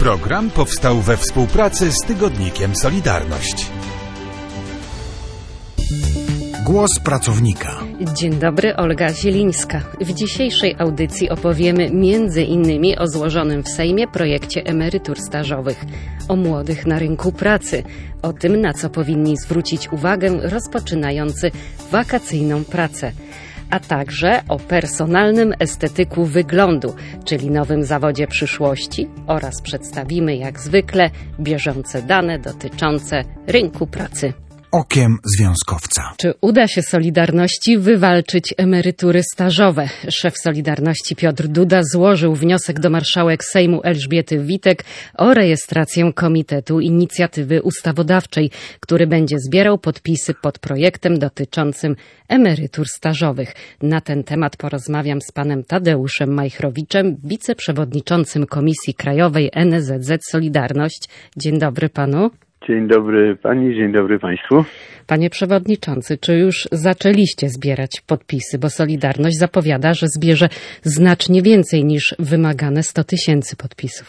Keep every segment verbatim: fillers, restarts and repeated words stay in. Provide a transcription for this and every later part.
Program powstał we współpracy z tygodnikiem Solidarność. Głos pracownika. Dzień dobry, Olga Zielińska. W dzisiejszej audycji opowiemy między innymi o złożonym w Sejmie projekcie emerytur stażowych, o młodych na rynku pracy, o tym, na co powinni zwrócić uwagę rozpoczynający wakacyjną pracę, a także o personalnym estetyku wyglądu, czyli nowym zawodzie przyszłości, oraz przedstawimy jak zwykle bieżące dane dotyczące rynku pracy. Okiem związkowca. Czy uda się Solidarności wywalczyć emerytury stażowe? Szef Solidarności Piotr Duda złożył wniosek do marszałek Sejmu Elżbiety Witek o rejestrację Komitetu Inicjatywy Ustawodawczej, który będzie zbierał podpisy pod projektem dotyczącym emerytur stażowych. Na ten temat porozmawiam z panem Tadeuszem Majchrowiczem, wiceprzewodniczącym Komisji Krajowej N S Z Solidarność. Dzień dobry panu. Dzień dobry pani, dzień dobry państwu. Panie przewodniczący, czy już zaczęliście zbierać podpisy, bo Solidarność zapowiada, że zbierze znacznie więcej niż wymagane sto tysięcy podpisów?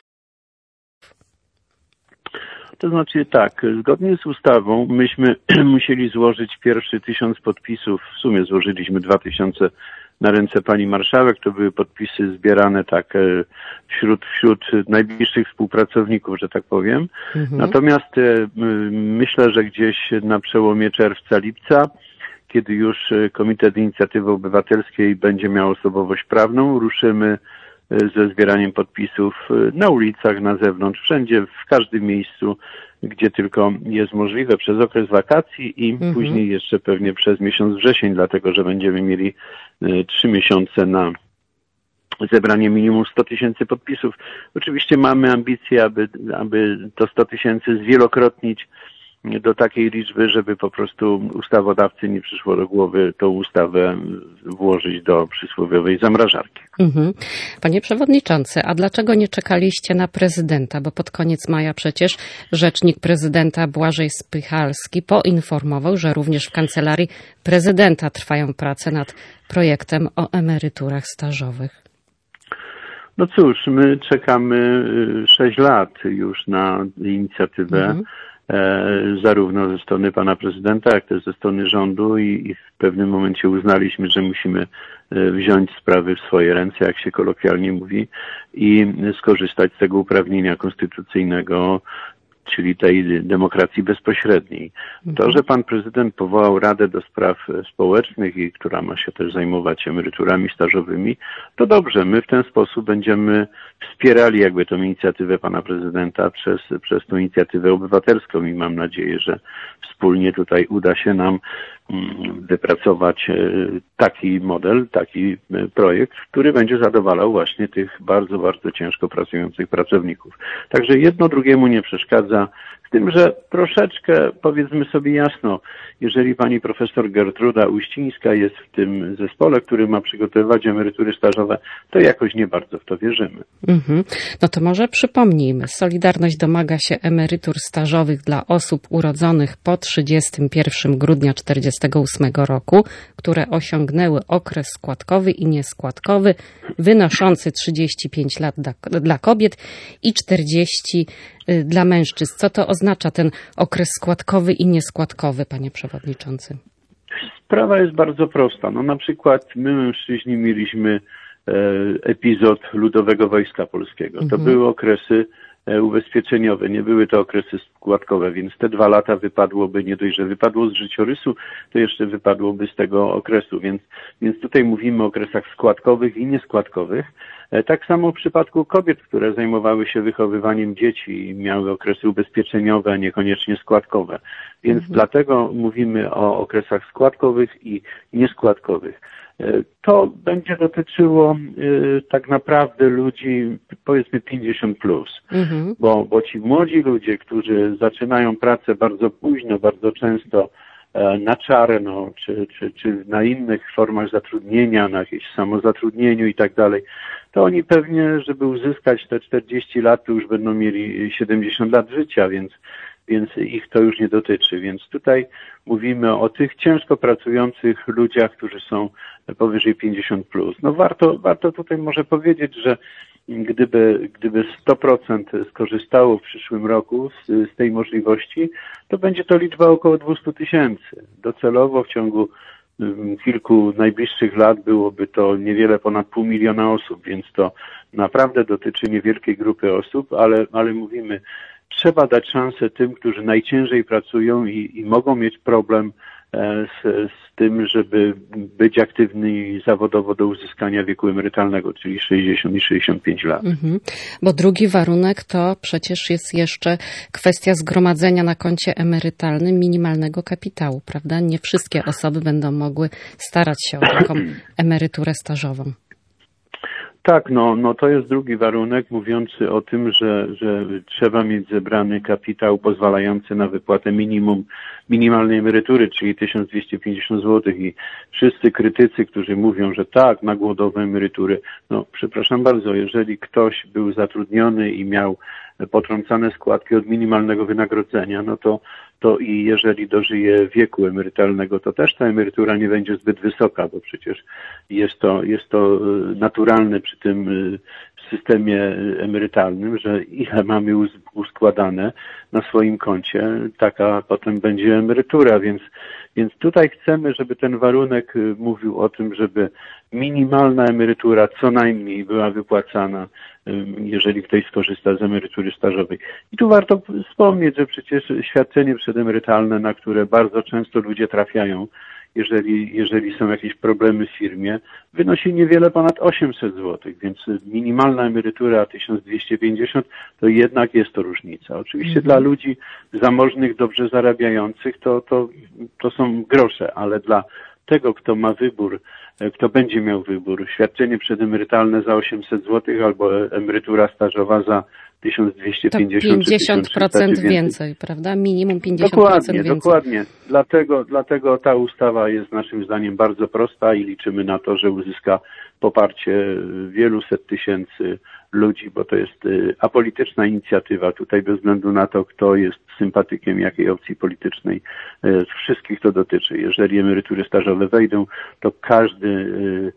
To znaczy tak, zgodnie z ustawą myśmy musieli złożyć pierwszy tysiąc podpisów, w sumie złożyliśmy dwa tysiące na ręce pani marszałek, to były podpisy zbierane tak wśród, wśród najbliższych współpracowników, że tak powiem. Mhm. Natomiast myślę, że gdzieś na przełomie czerwca, lipca, kiedy już Komitet Inicjatywy Obywatelskiej będzie miał osobowość prawną, ruszymy ze zbieraniem podpisów na ulicach, na zewnątrz, wszędzie, w każdym miejscu, gdzie tylko jest możliwe, przez okres wakacji i mhm. później jeszcze pewnie przez miesiąc wrzesień, dlatego że będziemy mieli trzy miesiące na zebranie minimum sto tysięcy podpisów. Oczywiście mamy ambicje, aby, aby to sto tysięcy zwielokrotnić do takiej liczby, żeby po prostu ustawodawcy nie przyszło do głowy tą ustawę włożyć do przysłowiowej zamrażarki. Mhm. Panie przewodniczący, a dlaczego nie czekaliście na prezydenta? Bo pod koniec maja przecież rzecznik prezydenta Błażej Spychalski poinformował, że również w kancelarii prezydenta trwają prace nad projektem o emeryturach stażowych. No cóż, my czekamy sześć lat już na inicjatywę. Mhm. zarówno ze strony pana prezydenta, jak też ze strony rządu i, i w pewnym momencie uznaliśmy, że musimy wziąć sprawy w swoje ręce, jak się kolokwialnie mówi, i skorzystać z tego uprawnienia konstytucyjnego, czyli tej demokracji bezpośredniej. To, że pan prezydent powołał Radę do Spraw Społecznych i która ma się też zajmować emeryturami stażowymi, to dobrze. My w ten sposób będziemy wspierali jakby tą inicjatywę pana prezydenta przez, przez tą inicjatywę obywatelską i mam nadzieję, że wspólnie tutaj uda się nam wypracować taki model, taki projekt, który będzie zadowalał właśnie tych bardzo, bardzo ciężko pracujących pracowników. Także jedno drugiemu nie przeszkadza, z tym, że troszeczkę, powiedzmy sobie jasno, jeżeli pani profesor Gertruda Uścińska jest w tym zespole, który ma przygotowywać emerytury stażowe, to jakoś nie bardzo w to wierzymy. Mhm. No to może przypomnijmy. Solidarność domaga się emerytur stażowych dla osób urodzonych po trzydziestego pierwszego grudnia czterdziestego ósmego roku, które osiągnęły okres składkowy i nieskładkowy wynoszący trzydzieści pięć lat dla, dla kobiet i czterdzieści dla mężczyzn. Co to oznacza ten okres składkowy i nieskładkowy, panie przewodniczący? Sprawa jest bardzo prosta. No na przykład my mężczyźni mieliśmy e, epizod Ludowego Wojska Polskiego. To mhm. były okresy e, ubezpieczeniowe, nie były to okresy składkowe, więc te dwa lata wypadłoby, nie dość, że wypadło z życiorysu, to jeszcze wypadłoby z tego okresu, więc, więc tutaj mówimy o okresach składkowych i nieskładkowych. Tak samo w przypadku kobiet, które zajmowały się wychowywaniem dzieci i miały okresy ubezpieczeniowe, a niekoniecznie składkowe. Więc mhm. dlatego mówimy o okresach składkowych i nieskładkowych. To będzie dotyczyło y, tak naprawdę ludzi, powiedzmy pięćdziesiąt plus, mhm. bo, bo ci młodzi ludzie, którzy zaczynają pracę bardzo późno, bardzo często e, na czarno, czy, czy, czy na innych formach zatrudnienia, na jakimś samozatrudnieniu i tak dalej, to oni pewnie, żeby uzyskać te czterdzieści lat, to już będą mieli siedemdziesiąt lat życia, więc więc ich to już nie dotyczy. Więc tutaj mówimy o tych ciężko pracujących ludziach, którzy są powyżej pięćdziesiąt plus. No warto, warto tutaj może powiedzieć, że gdyby, gdyby sto procent skorzystało w przyszłym roku z, z tej możliwości, to będzie to liczba około dwieście tysięcy. Docelowo w ciągu kilku najbliższych lat byłoby to niewiele ponad pół miliona osób, więc to naprawdę dotyczy niewielkiej grupy osób, ale, ale mówimy, trzeba dać szansę tym, którzy najciężej pracują i, i mogą mieć problem z, z tym, żeby być aktywni zawodowo do uzyskania wieku emerytalnego, czyli sześćdziesiąt i sześćdziesiąt pięć lat. Mhm. Bo drugi warunek to przecież jest jeszcze kwestia zgromadzenia na koncie emerytalnym minimalnego kapitału, prawda? Nie wszystkie osoby będą mogły starać się o taką emeryturę stażową. Tak, no, no to jest drugi warunek mówiący o tym, że, że trzeba mieć zebrany kapitał pozwalający na wypłatę minimum, minimalnej emerytury, czyli tysiąc dwieście pięćdziesiąt złotych i wszyscy krytycy, którzy mówią, że tak, na głodowe emerytury, no przepraszam bardzo, jeżeli ktoś był zatrudniony i miał potrącane składki od minimalnego wynagrodzenia, no to to i jeżeli dożyje wieku emerytalnego, to też ta emerytura nie będzie zbyt wysoka, bo przecież jest to, jest to naturalne przy tym systemie emerytalnym, że ile mamy uskładane na swoim koncie, taka potem będzie emerytura, więc, więc tutaj chcemy, żeby ten warunek mówił o tym, żeby minimalna emerytura co najmniej była wypłacana, jeżeli ktoś skorzysta z emerytury stażowej. I tu warto wspomnieć, że przecież świadczenie przedemerytalne, na które bardzo często ludzie trafiają, jeżeli, jeżeli są jakieś problemy w firmie, wynosi niewiele ponad osiemset złotych, więc minimalna emerytura tysiąc dwieście pięćdziesiąt to jednak jest to różnica. Oczywiście mhm. dla ludzi zamożnych, dobrze zarabiających to, to, to są grosze, ale dla tego, kto ma wybór, kto będzie miał wybór, świadczenie przedemerytalne za osiemset złotych albo emerytura stażowa za tysiąc dwieście pięćdziesiąt to pięćdziesiąt procent więcej, prawda? Minimum pięćdziesiąt procent dokładnie, więcej. Dokładnie. Dlatego, dlatego ta ustawa jest naszym zdaniem bardzo prosta i liczymy na to, że uzyska poparcie wielu set tysięcy ludzi, bo to jest apolityczna inicjatywa. Tutaj bez względu na to, kto jest sympatykiem jakiej opcji politycznej, wszystkich to dotyczy. Jeżeli emerytury stażowe wejdą, to każdy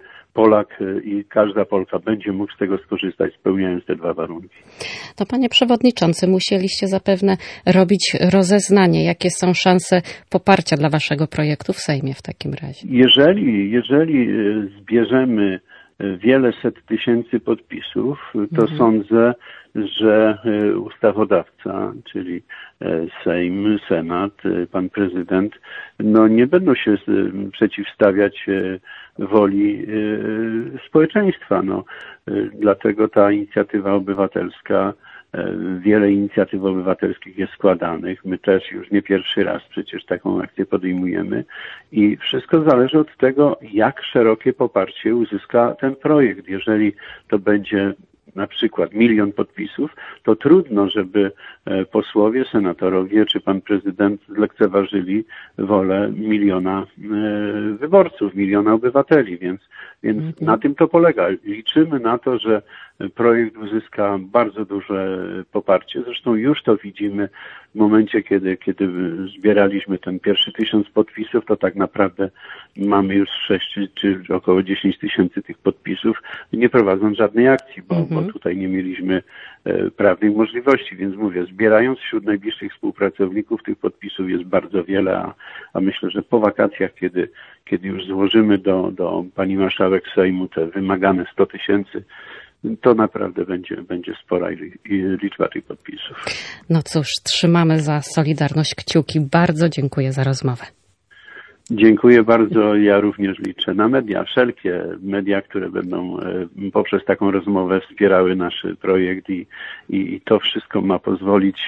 Polak i każda Polka będzie mógł z tego skorzystać, spełniając te dwa warunki. To panie przewodniczący, musieliście zapewne robić rozeznanie. Jakie są szanse poparcia dla waszego projektu w Sejmie w takim razie? Jeżeli, jeżeli zbierzemy wiele set tysięcy podpisów, to mhm. sądzę, że ustawodawca, czyli Sejm, Senat, pan prezydent, no nie będą się przeciwstawiać woli społeczeństwa. No, dlatego ta inicjatywa obywatelska, wiele inicjatyw obywatelskich jest składanych. My też już nie pierwszy raz przecież taką akcję podejmujemy i wszystko zależy od tego, jak szerokie poparcie uzyska ten projekt. Jeżeli to będzie na przykład milion podpisów, to trudno, żeby posłowie, senatorowie czy pan prezydent zlekceważyli wolę miliona wyborców, miliona obywateli, więc, więc mhm. na tym to polega. Liczymy na to, że projekt uzyska bardzo duże poparcie. Zresztą już to widzimy w momencie, kiedy, kiedy zbieraliśmy ten pierwszy tysiąc podpisów, to tak naprawdę mamy już sześć czy około dziesięć tysięcy tych podpisów, nie prowadząc żadnej akcji, bo, mhm. bo tutaj nie mieliśmy e, prawnej możliwości, więc mówię, zbierając wśród najbliższych współpracowników tych podpisów jest bardzo wiele, a, a myślę, że po wakacjach, kiedy, kiedy już złożymy do, do pani marszałek Sejmu te wymagane sto tysięcy, to naprawdę będzie, będzie spora liczba tych podpisów. No cóż, trzymamy za Solidarność kciuki. Bardzo dziękuję za rozmowę. Dziękuję bardzo. Ja również liczę na media, wszelkie media, które będą poprzez taką rozmowę wspierały nasz projekt i, i to wszystko ma pozwolić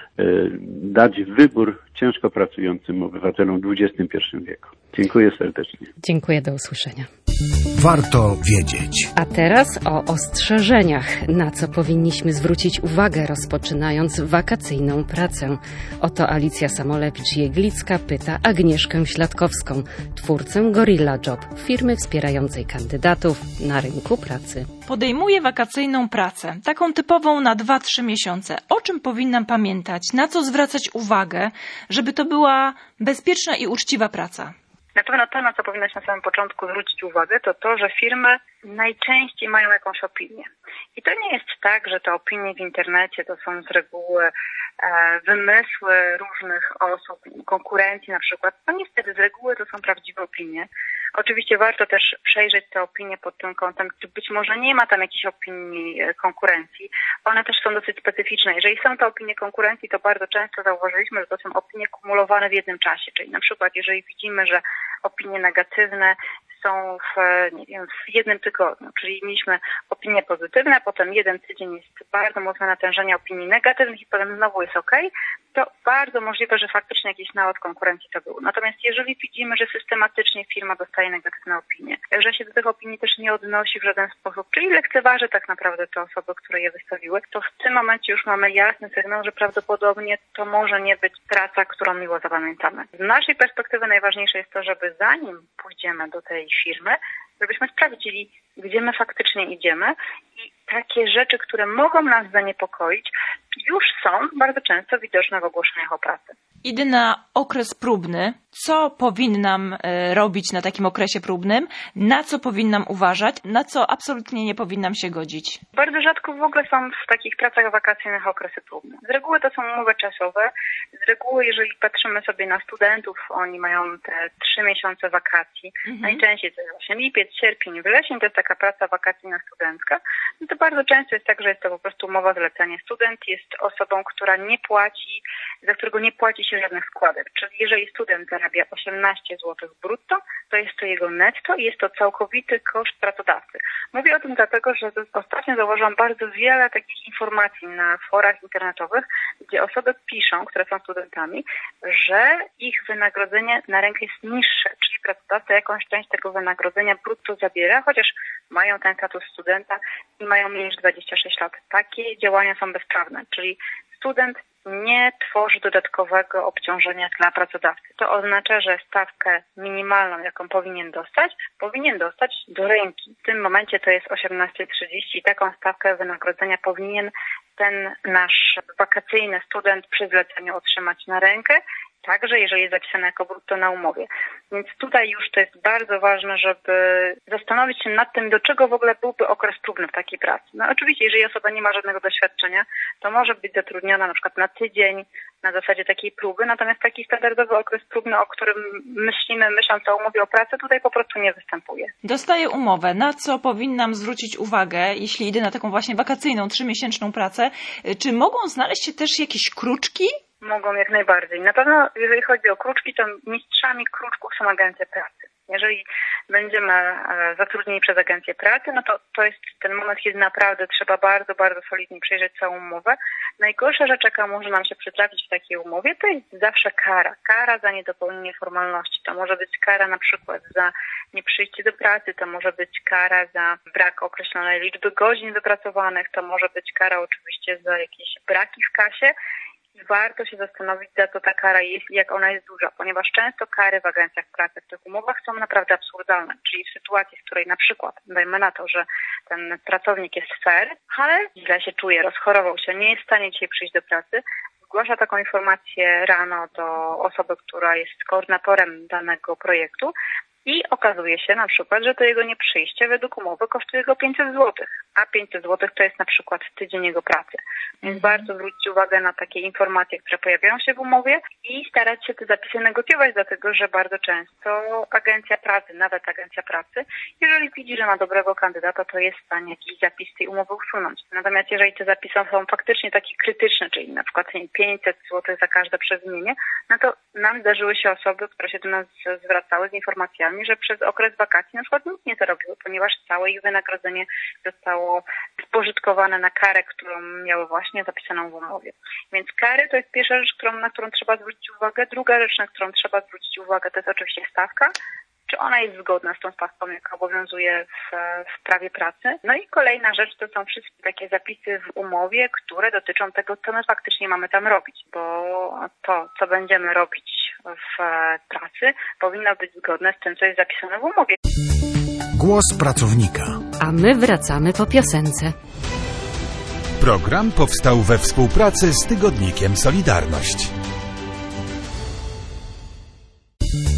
dać wybór ciężko pracującym obywatelom w dwudziestym pierwszym wieku. Dziękuję serdecznie. Dziękuję, do usłyszenia. Warto wiedzieć. A teraz o ostrzeżeniach, na co powinniśmy zwrócić uwagę, rozpoczynając wakacyjną pracę. Oto Alicja Samolewicz-Jeglicka pyta Agnieszkę Śladkowską, twórcę Gorilla Job, firmy wspierającej kandydatów na rynku pracy. Podejmuję wakacyjną pracę, taką typową na dwa trzy miesiące. O czym powinnam pamiętać? Na co zwracać uwagę, żeby to była bezpieczna i uczciwa praca? Na pewno to, na co powinno się na samym początku zwrócić uwagę, to to, że firmy najczęściej mają jakąś opinię. I to nie jest tak, że te opinie w internecie to są z reguły e, wymysły różnych osób, konkurencji na przykład. No niestety z reguły to są prawdziwe opinie. Oczywiście warto też przejrzeć te opinie pod tym kątem, czy być może nie ma tam jakichś opinii konkurencji. One też są dosyć specyficzne. Jeżeli są to opinie konkurencji, to bardzo często zauważyliśmy, że to są opinie kumulowane w jednym czasie. Czyli na przykład jeżeli widzimy, że opinie negatywne są w, nie wiem, w jednym tygodniu, czyli mieliśmy opinie pozytywne, potem jeden tydzień jest bardzo mocne natężenie opinii negatywnych i potem znowu jest ok, to bardzo możliwe, że faktycznie jakiś nałód konkurencji to był. Natomiast jeżeli widzimy, że systematycznie firma dostaje negatywne opinie, że się do tych opinii też nie odnosi w żaden sposób, czyli lekceważy tak naprawdę te osoby, które je wystawiły, to w tym momencie już mamy jasny sygnał, że prawdopodobnie to może nie być praca, którą miło zapamiętamy. Z naszej perspektywy najważniejsze jest to, żeby zanim pójdziemy do tej firmy, żebyśmy sprawdzili, gdzie my faktycznie idziemy i takie rzeczy, które mogą nas zaniepokoić, już są bardzo często widoczne w ogłoszeniach o pracę. Idę na okres próbny. Co powinnam e, robić na takim okresie próbnym? Na co powinnam uważać? Na co absolutnie nie powinnam się godzić? Bardzo rzadko w ogóle są w takich pracach wakacyjnych okresy próbne. Z reguły to są umowy czasowe. Z reguły, jeżeli patrzymy sobie na studentów, oni mają te trzy miesiące wakacji. Mhm. Najczęściej to jest właśnie lipiec, sierpień, wrzesień. To jest taka praca wakacyjna studencka. No to bardzo często jest tak, że jest to po prostu umowa zlecenie. Student jest osobą, która nie płaci, za którego nie płaci się żadnych składek. Czyli jeżeli student zarabia osiemnaście złotych brutto, to jest to jego netto i jest to całkowity koszt pracodawcy. Mówię o tym dlatego, że ostatnio zauważyłam bardzo wiele takich informacji na forach internetowych, gdzie osoby piszą, które są studentami, że ich wynagrodzenie na rękę jest niższe, czyli pracodawca jakąś część tego wynagrodzenia brutto zabiera, chociaż mają ten status studenta i mają mniej niż dwadzieścia sześć lat. Takie działania są bezprawne, czyli student nie tworzy dodatkowego obciążenia dla pracodawcy. To oznacza, że stawkę minimalną, jaką powinien dostać, powinien dostać do ręki. W tym momencie to jest osiemnaście trzydzieści i taką stawkę wynagrodzenia powinien ten nasz wakacyjny student przy zleceniu otrzymać na rękę, także jeżeli jest zapisane jako brutto na umowie. Więc tutaj już to jest bardzo ważne, żeby zastanowić się nad tym, do czego w ogóle byłby okres próbny w takiej pracy. No oczywiście, jeżeli osoba nie ma żadnego doświadczenia, to może być zatrudniona na przykład na tydzień, na zasadzie takiej próby, natomiast taki standardowy okres próbny, o którym myślimy, myśląc o umowie o pracę, tutaj po prostu nie występuje. Dostaję umowę. Na co powinnam zwrócić uwagę, jeśli idę na taką właśnie wakacyjną, trzymiesięczną pracę? Czy mogą znaleźć się też jakieś kruczki? Mogą jak najbardziej. Na pewno, jeżeli chodzi o kruczki, to mistrzami kruczków są agencje pracy. Jeżeli będziemy zatrudnieni przez agencję pracy, no to to jest ten moment, kiedy naprawdę trzeba bardzo, bardzo solidnie przejrzeć całą umowę. Najgorsza rzecz, jaka może nam się przytrafić w takiej umowie, to jest zawsze kara. Kara za niedopełnienie formalności. To może być kara na przykład za nieprzyjście do pracy, to może być kara za brak określonej liczby godzin wypracowanych, to może być kara oczywiście za jakieś braki w kasie. I warto się zastanowić, za co ta kara jest i jak ona jest duża, ponieważ często kary w agencjach pracy w tych umowach są naprawdę absurdalne. Czyli w sytuacji, w której na przykład, dajmy na to, że ten pracownik jest fair, ale źle się czuje, rozchorował się, nie jest w stanie dzisiaj przyjść do pracy, zgłasza taką informację rano do osoby, która jest koordynatorem danego projektu, i okazuje się na przykład, że to jego nieprzyjście według umowy kosztuje go pięćset złotych, a pięćset złotych to jest na przykład tydzień jego pracy. Więc mhm. warto zwrócić uwagę na takie informacje, które pojawiają się w umowie i starać się te zapisy negocjować, dlatego że bardzo często agencja pracy, nawet agencja pracy, jeżeli widzi, że ma dobrego kandydata, to jest w stanie jakiś zapis tej umowy usunąć. Natomiast jeżeli te zapisy są faktycznie takie krytyczne, czyli na przykład pięćset złotych za każde przewinienie, no to nam zdarzyły się osoby, które się do nas zwracały z informacjami, że przez okres wakacji na przykład nic nie zarobiły, ponieważ całe ich wynagrodzenie zostało spożytkowane na karę, którą miały właśnie zapisaną w umowie. Więc kary to jest pierwsza rzecz, którą, na którą trzeba zwrócić uwagę. Druga rzecz, na którą trzeba zwrócić uwagę, to jest oczywiście stawka. Czy ona jest zgodna z tą stawką, jaka obowiązuje w, w prawie pracy. No i kolejna rzecz to są wszystkie takie zapisy w umowie, które dotyczą tego, co my faktycznie mamy tam robić, bo to, co będziemy robić w pracy, powinno być zgodne z tym, co jest zapisane w umowie. Głos pracownika. A my wracamy po piosence. Program powstał we współpracy z tygodnikiem Solidarność.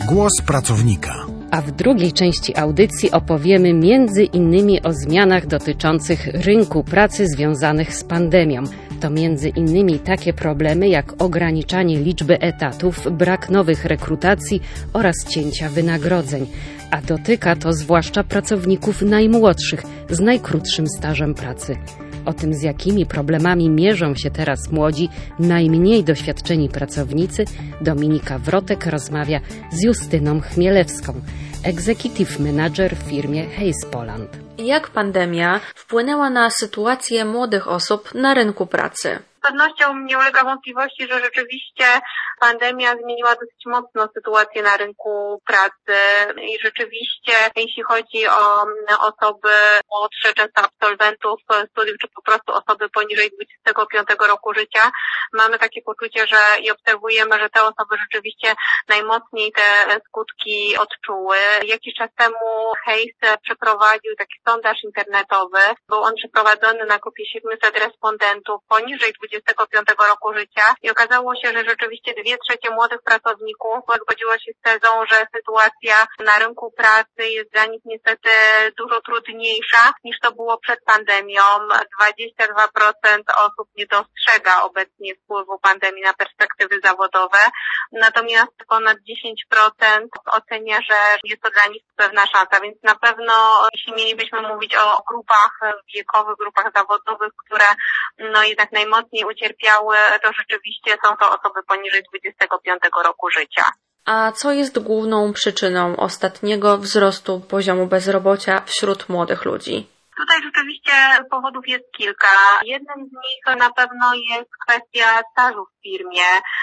Głos pracownika. A w drugiej części audycji opowiemy między innymi o zmianach dotyczących rynku pracy związanych z pandemią. To między innymi takie problemy jak ograniczanie liczby etatów, brak nowych rekrutacji oraz cięcia wynagrodzeń. A dotyka to zwłaszcza pracowników najmłodszych z najkrótszym stażem pracy. O tym, z jakimi problemami mierzą się teraz młodzi, najmniej doświadczeni pracownicy, Dominika Wrotek rozmawia z Justyną Chmielewską, executive manager w firmie Hays Poland. Jak pandemia wpłynęła na sytuację młodych osób na rynku pracy? Z pewnością nie ulega wątpliwości, że rzeczywiście pandemia zmieniła dosyć mocno sytuację na rynku pracy i rzeczywiście, jeśli chodzi o osoby młodsze, często absolwentów studiów, czy po prostu osoby poniżej dwudziestego piątego roku życia, mamy takie poczucie, że i obserwujemy, że te osoby rzeczywiście najmocniej te skutki odczuły. Jakiś czas temu Hays przeprowadził taki sondaż internetowy. Był on przeprowadzony na grupie siedmiuset respondentów poniżej dwudziestego piątego roku życia i okazało się, że rzeczywiście dwie trzecie młodych pracowników zgodziło się z tezą, że sytuacja na rynku pracy jest dla nich niestety dużo trudniejsza niż to było przed pandemią. dwadzieścia dwa procent osób nie dostrzega obecnie wpływu pandemii na perspektywy zawodowe, natomiast ponad dziesięć procent ocenia, że jest to dla nich pewna szansa, więc na pewno jeśli mielibyśmy mówić o grupach wiekowych, grupach zawodowych, które no jednak najmocniej ucierpiały, to rzeczywiście są to osoby poniżej dwudziestego piątego roku życia. A co jest główną przyczyną ostatniego wzrostu poziomu bezrobocia wśród młodych ludzi? Tutaj rzeczywiście powodów jest kilka. Jednym z nich na pewno jest kwestia stażu w firmie.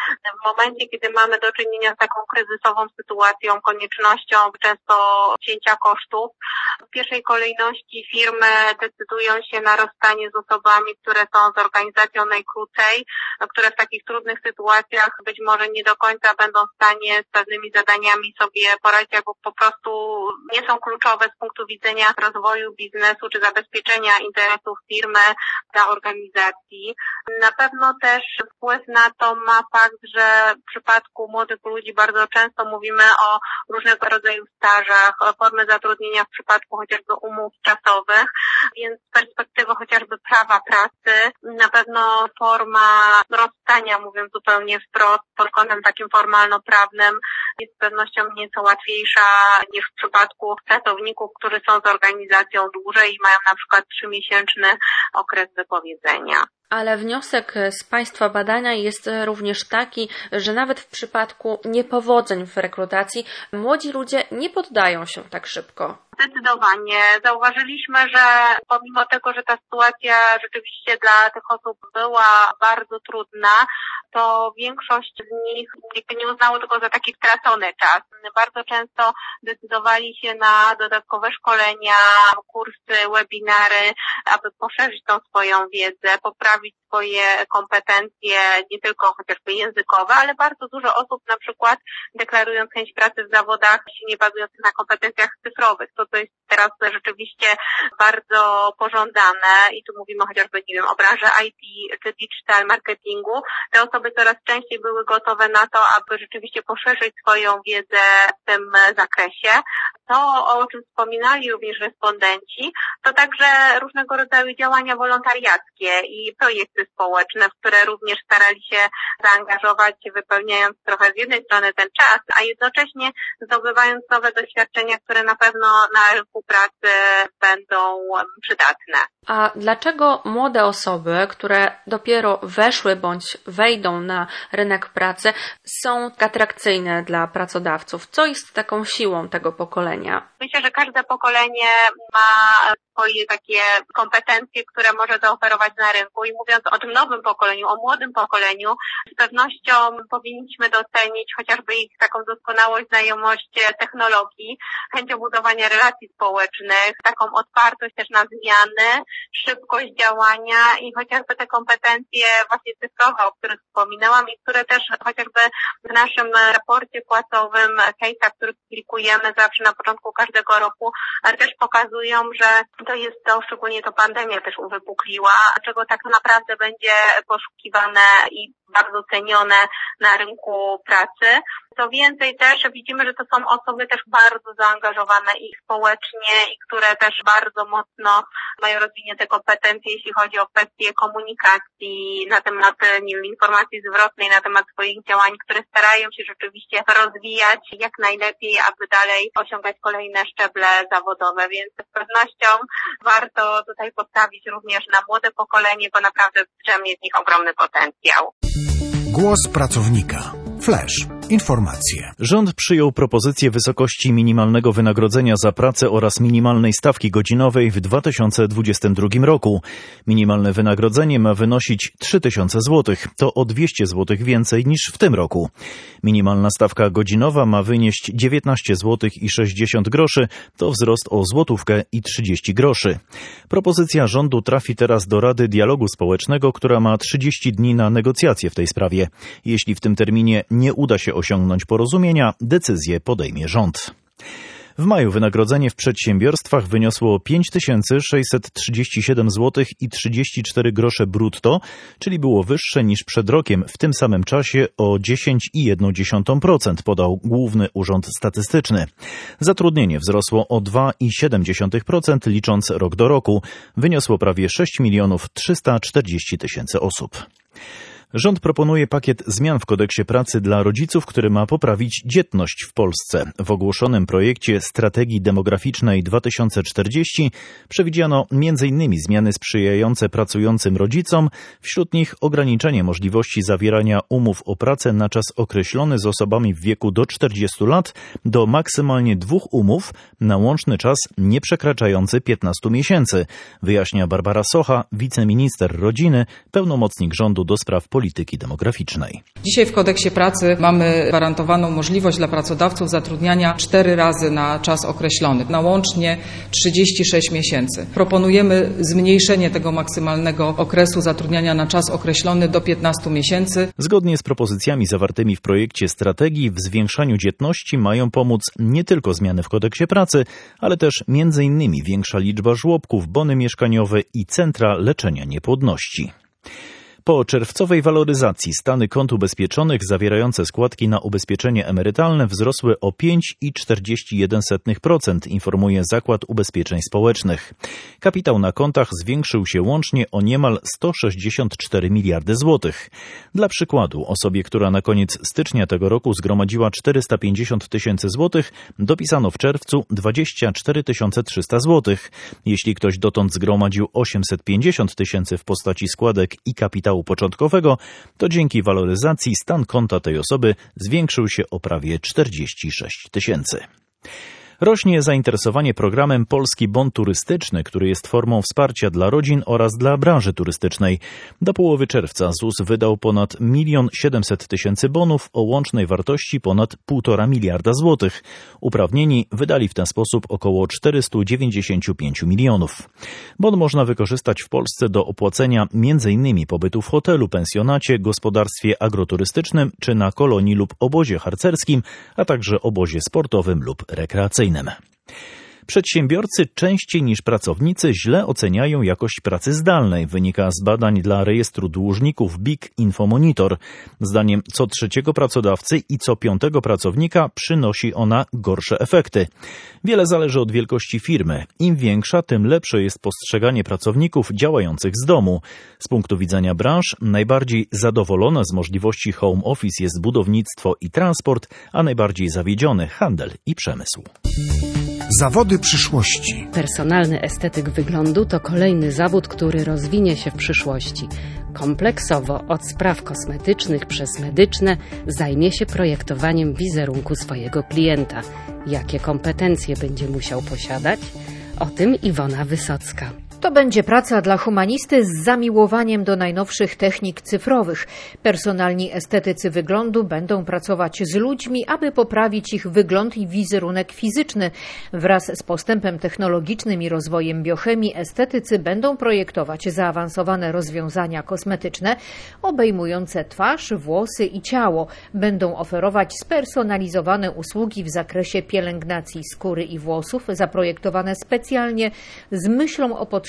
W momencie, kiedy mamy do czynienia z taką kryzysową sytuacją, koniecznością często cięcia kosztów, w pierwszej kolejności firmy decydują się na rozstanie z osobami, które są z organizacją najkrócej, które w takich trudnych sytuacjach być może nie do końca będą w stanie z pewnymi zadaniami sobie poradzić, albo po prostu nie są kluczowe z punktu widzenia rozwoju biznesu czy zabezpieczenia interesów firmy dla organizacji. Na pewno też wpływ na to ma fakt, że w przypadku młodych ludzi bardzo często mówimy o różnego rodzaju stażach, o formy zatrudnienia w przypadku chociażby umów czasowych, więc z perspektywy chociażby prawa pracy na pewno forma rozstania, mówiąc zupełnie wprost, pod kątem takim formalno-prawnym jest z pewnością nieco łatwiejsza niż w przypadku pracowników, którzy są z organizacją dłużej i mają na przykład trzymiesięczny okres wypowiedzenia. Ale wniosek z Państwa badania jest również taki, że nawet w przypadku niepowodzeń w rekrutacji młodzi ludzie nie poddają się tak szybko. Zdecydowanie. Zauważyliśmy, że pomimo tego, że ta sytuacja rzeczywiście dla tych osób była bardzo trudna, to większość z nich nie uznało tego za taki stracony czas. Bardzo często decydowali się na dodatkowe szkolenia, kursy, webinary, aby poszerzyć tą swoją wiedzę, poprawić swoje kompetencje, nie tylko chociażby językowe, ale bardzo dużo osób na przykład deklarując chęć pracy w zawodach nie bazujących na kompetencjach cyfrowych, to to jest teraz rzeczywiście bardzo pożądane i tu mówimy chociażby, nie wiem, o branży I T czy digital marketingu. Te osoby coraz częściej były gotowe na to, aby rzeczywiście poszerzyć swoją wiedzę w tym zakresie. To, o czym wspominali również respondenci, to także różnego rodzaju działania wolontariackie i projekty społeczne, w które również starali się zaangażować, wypełniając trochę z jednej strony ten czas, a jednocześnie zdobywając nowe doświadczenia, które na pewno na rynku pracy będą przydatne. A dlaczego młode osoby, które dopiero weszły bądź wejdą na rynek pracy, są atrakcyjne dla pracodawców? Co jest taką siłą tego pokolenia? Myślę, że każde pokolenie ma swoje takie kompetencje, które może zaoferować na rynku i mówiąc o tym nowym pokoleniu, o młodym pokoleniu, z pewnością powinniśmy docenić chociażby ich taką doskonałość, znajomość technologii, chęć budowania relacji społecznych, taką otwartość też na zmiany, szybkość działania i chociażby te kompetencje właśnie cyfrowe, o których wspominałam i które też chociażby w naszym raporcie płacowym Haysa, który publikujemy zawsze na początku każdego roku, też pokazują, że to jest to, szczególnie to pandemia też uwypukliła, czego tak naprawdę będzie poszukiwane i bardzo cenione na rynku pracy. Co więcej też widzimy, że to są osoby też bardzo zaangażowane i społecznie i które też bardzo mocno mają rozwinięte kompetencje, jeśli chodzi o kwestie komunikacji na temat, nie wiem, informacji zwrotnej, na temat swoich działań, które starają się rzeczywiście rozwijać jak najlepiej, aby dalej osiągać kolejne szczeble zawodowe, więc z pewnością warto tutaj postawić również na młode pokolenie, bo naprawdę drzemie w nich ogromny potencjał. Głos pracownika. Flash. Informacje. Rząd przyjął propozycję wysokości minimalnego wynagrodzenia za pracę oraz minimalnej stawki godzinowej w dwa tysiące dwudziestym drugim roku. Minimalne wynagrodzenie ma wynosić trzy tysiące złotych. To o dwieście złotych więcej niż w tym roku. Minimalna stawka godzinowa ma wynieść dziewiętnaście złotych i sześćdziesiąt groszy. To wzrost o złotówkę i trzydzieści groszy. Propozycja rządu trafi teraz do Rady Dialogu Społecznego, która ma trzydzieści dni na negocjacje w tej sprawie. Jeśli w tym terminie nie uda się osiągnąć porozumienia, decyzję podejmie rząd. W maju wynagrodzenie w przedsiębiorstwach wyniosło pięć tysięcy sześćset trzydzieści siedem złotych i trzydzieści cztery grosze brutto, czyli było wyższe niż przed rokiem w tym samym czasie o dziesięć przecinek jeden procent, podał Główny Urząd Statystyczny. Zatrudnienie wzrosło o dwa przecinek siedem procent licząc rok do roku. Wyniosło prawie sześć milionów trzysta czterdzieści tysięcy osób. Rząd proponuje pakiet zmian w kodeksie pracy dla rodziców, który ma poprawić dzietność w Polsce. W ogłoszonym projekcie Strategii Demograficznej dwa tysiące czterdzieści przewidziano między innymi zmiany sprzyjające pracującym rodzicom, wśród nich ograniczenie możliwości zawierania umów o pracę na czas określony z osobami w wieku do czterdziestu lat do maksymalnie dwóch umów na łączny czas nieprzekraczający piętnastu miesięcy, wyjaśnia Barbara Socha, wiceminister rodziny, pełnomocnik rządu do spraw polityki. polityki demograficznej. Dzisiaj w kodeksie pracy mamy gwarantowaną możliwość dla pracodawców zatrudniania cztery razy na czas określony, na łącznie trzydzieści sześć miesięcy. Proponujemy zmniejszenie tego maksymalnego okresu zatrudniania na czas określony do piętnastu miesięcy. Zgodnie z propozycjami zawartymi w projekcie strategii w zwiększaniu dzietności mają pomóc nie tylko zmiany w kodeksie pracy, ale też między innymi większa liczba żłobków, bony mieszkaniowe i centra leczenia niepłodności. Po czerwcowej waloryzacji stany kont ubezpieczonych zawierające składki na ubezpieczenie emerytalne wzrosły o pięć przecinek czterdzieści jeden procent, informuje Zakład Ubezpieczeń Społecznych. Kapitał na kontach zwiększył się łącznie o niemal sto sześćdziesiąt cztery miliardy złotych. Dla przykładu, osobie, która na koniec stycznia tego roku zgromadziła czterysta pięćdziesiąt tysięcy złotych, dopisano w czerwcu dwadzieścia cztery tysiące trzysta złotych. Jeśli ktoś dotąd zgromadził osiemset pięćdziesiąt tysięcy w postaci składek i kapitału początkowego, to dzięki waloryzacji stan konta tej osoby zwiększył się o prawie czterdzieści sześć tysięcy. Rośnie zainteresowanie programem Polski Bon Turystyczny, który jest formą wsparcia dla rodzin oraz dla branży turystycznej. Do połowy czerwca Z U S wydał ponad milion siedemset tysięcy bonów o łącznej wartości ponad półtora miliarda złotych. Uprawnieni wydali w ten sposób około czterysta dziewięćdziesiąt pięć milionów. Bon można wykorzystać w Polsce do opłacenia między innymi pobytu w hotelu, pensjonacie, gospodarstwie agroturystycznym czy na kolonii lub obozie harcerskim, a także obozie sportowym lub rekreacyjnym. Przedsiębiorcy częściej niż pracownicy źle oceniają jakość pracy zdalnej, wynika z badań dla rejestru dłużników B I K Infomonitor. Zdaniem co trzeciego pracodawcy i co piątego pracownika przynosi ona gorsze efekty. Wiele zależy od wielkości firmy. Im większa, tym lepsze jest postrzeganie pracowników działających z domu. Z punktu widzenia branż najbardziej zadowolone z możliwości home office jest budownictwo i transport, a najbardziej zawiedziony handel i przemysł. Zawody przyszłości. Personalny estetyk wyglądu to kolejny zawód, który rozwinie się w przyszłości. Kompleksowo od spraw kosmetycznych przez medyczne zajmie się projektowaniem wizerunku swojego klienta. Jakie kompetencje będzie musiał posiadać? O tym Iwona Wysocka. To będzie praca dla humanisty z zamiłowaniem do najnowszych technik cyfrowych. Personalni estetycy wyglądu będą pracować z ludźmi, aby poprawić ich wygląd i wizerunek fizyczny. Wraz z postępem technologicznym i rozwojem biochemii estetycy będą projektować zaawansowane rozwiązania kosmetyczne obejmujące twarz, włosy i ciało. Będą oferować spersonalizowane usługi w zakresie pielęgnacji skóry i włosów, zaprojektowane specjalnie z myślą o potrzebach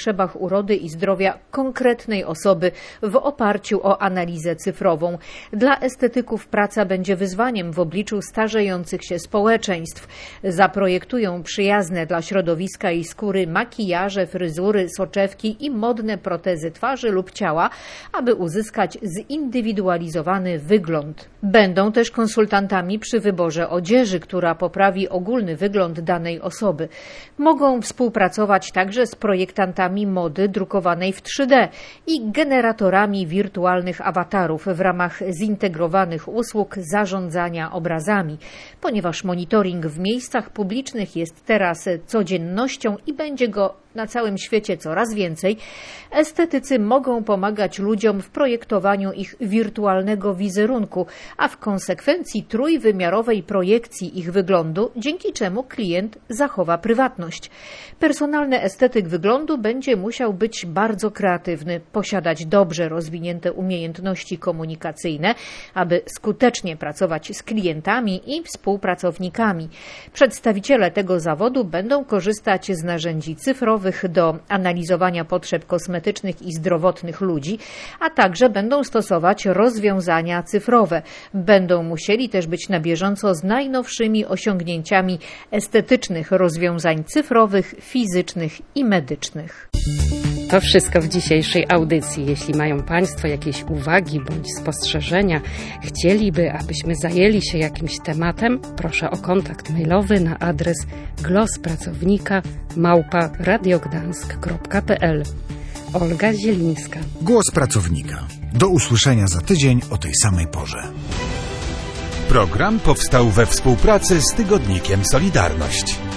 potrzebach urody i zdrowia konkretnej osoby w oparciu o analizę cyfrową. Dla estetyków praca będzie wyzwaniem w obliczu starzejących się społeczeństw. Zaprojektują przyjazne dla środowiska i skóry makijaże, fryzury, soczewki i modne protezy twarzy lub ciała, aby uzyskać zindywidualizowany wygląd. Będą też konsultantami przy wyborze odzieży, która poprawi ogólny wygląd danej osoby. Mogą współpracować także z projektantami mody drukowanej w trzy D i generatorami wirtualnych awatarów w ramach zintegrowanych usług zarządzania obrazami, ponieważ monitoring w miejscach publicznych jest teraz codziennością i będzie go na całym świecie coraz więcej. Estetycy mogą pomagać ludziom w projektowaniu ich wirtualnego wizerunku, a w konsekwencji trójwymiarowej projekcji ich wyglądu, dzięki czemu klient zachowa prywatność. Personalny estetyk wyglądu będzie musiał być bardzo kreatywny, posiadać dobrze rozwinięte umiejętności komunikacyjne, aby skutecznie pracować z klientami i współpracownikami. Przedstawiciele tego zawodu będą korzystać z narzędzi cyfrowych do analizowania potrzeb kosmetycznych i zdrowotnych ludzi, a także będą stosować rozwiązania cyfrowe. Będą musieli też być na bieżąco z najnowszymi osiągnięciami estetycznych rozwiązań cyfrowych, fizycznych i medycznych. To wszystko w dzisiejszej audycji. Jeśli mają Państwo jakieś uwagi bądź spostrzeżenia, chcieliby, abyśmy zajęli się jakimś tematem, proszę o kontakt mailowy na adres glospracownika małpa radiogdansk kropka p l. Olga Zielińska. Głos pracownika. Do usłyszenia za tydzień o tej samej porze. Program powstał we współpracy z tygodnikiem Solidarność.